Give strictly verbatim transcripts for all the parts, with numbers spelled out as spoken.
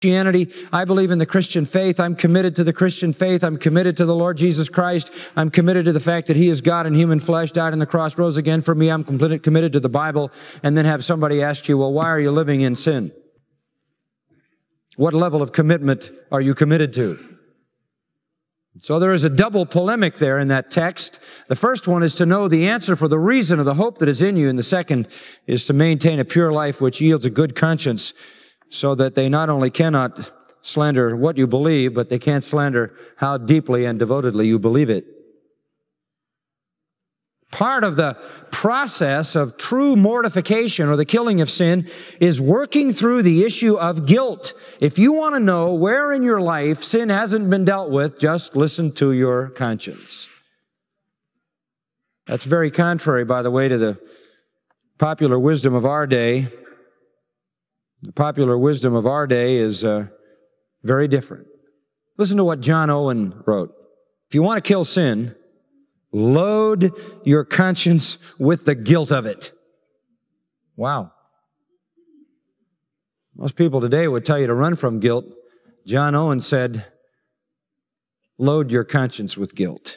Christianity. I believe in the Christian faith. I'm committed to the Christian faith. I'm committed to the Lord Jesus Christ. I'm committed to the fact that He is God in human flesh, died on the cross, rose again for me. I'm completely committed to the Bible. And then have somebody ask you, well, why are you living in sin? What level of commitment are you committed to? So there is a double polemic there in that text. The first one is to know the answer for the reason of the hope that is in you, and the second is to maintain a pure life which yields a good conscience, so that they not only cannot slander what you believe, but they can't slander how deeply and devotedly you believe it. Part of the process of true mortification, or the killing of sin, is working through the issue of guilt. If you want to know where in your life sin hasn't been dealt with, just listen to your conscience. That's very contrary, by the way, to the popular wisdom of our day. The popular wisdom of our day is uh, very different. Listen to what John Owen wrote. If you want to kill sin, load your conscience with the guilt of it. Wow. Most people today would tell you to run from guilt. John Owen said, load your conscience with guilt.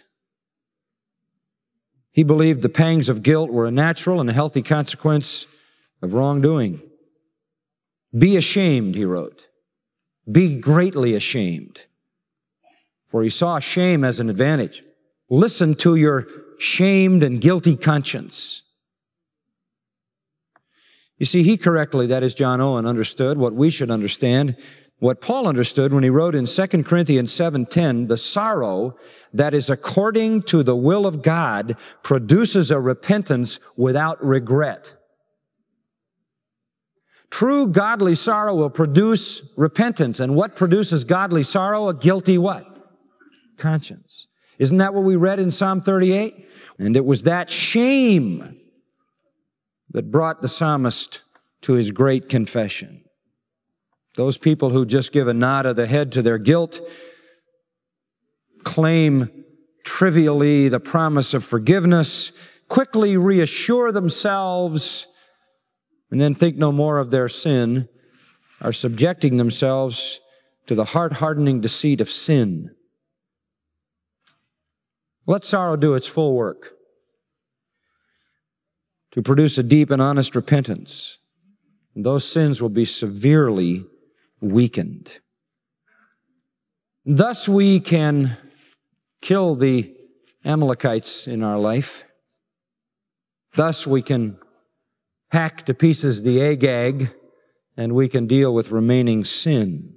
He believed the pangs of guilt were a natural and a healthy consequence of wrongdoing. Be ashamed, he wrote. Be greatly ashamed. For he saw shame as an advantage. Listen to your shamed and guilty conscience. You see, he correctly, that is John Owen, understood what we should understand, what Paul understood when he wrote in Second Corinthians seven ten, the sorrow that is according to the will of God produces a repentance without regret. True godly sorrow will produce repentance. And what produces godly sorrow? A guilty what? Conscience. Isn't that what we read in Psalm thirty-eight? And it was that shame that brought the psalmist to his great confession. Those people who just give a nod of the head to their guilt claim trivially the promise of forgiveness, quickly reassure themselves, and then think no more of their sin, are subjecting themselves to the heart-hardening deceit of sin. Let sorrow do its full work to produce a deep and honest repentance. And those sins will be severely weakened. Thus we can kill the Amalekites in our life. Thus we can hack to pieces the Agag, and we can deal with remaining sin.